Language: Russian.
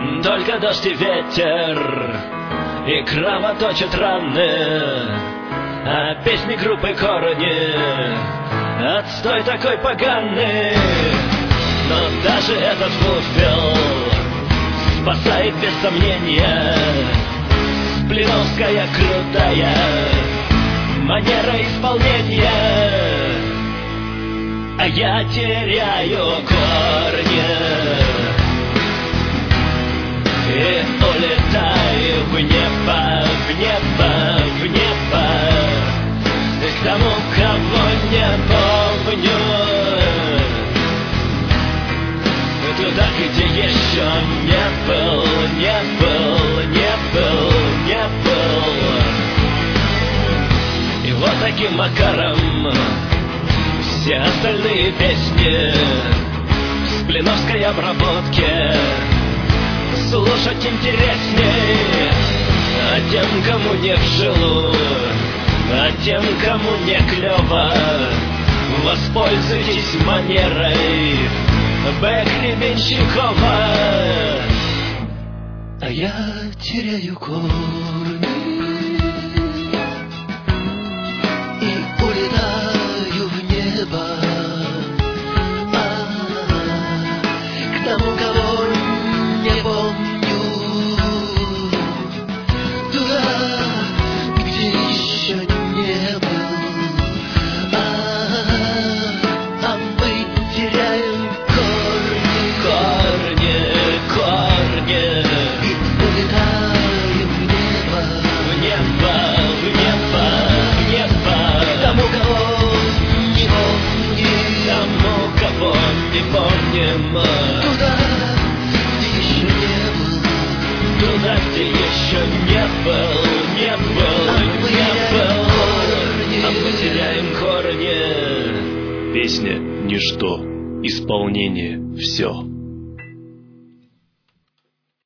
Только дождь и ветер, и кровоточат раны, а песни группы Корни отстой такой поганый. Но даже этот фуфел спасает без сомнения Блиновская крутая манера исполнения. А я теряю корни и улетаю в небо, в небо, в небо, к тому, кого не помню, туда, где еще не был, не был, не был, не был. И вот таким макаром все остальные песни с блиновской обработки слушать интересней. А тем, кому не в жилу, а тем, кому не клево, воспользуйтесь манерой Б. Гребенщикова. А я теряю корни и улетаю в небо, к тому, кого не помню, туда, где еще не был. А мы теряем корни и улетаем в небо, в небо, в небо, в небо, к тому, кого не помним, тому, кого не помним, туда, где еще не был, туда, где еще не был, не был, не был, а мы теряем корни. Песня — ничто, исполнение — все.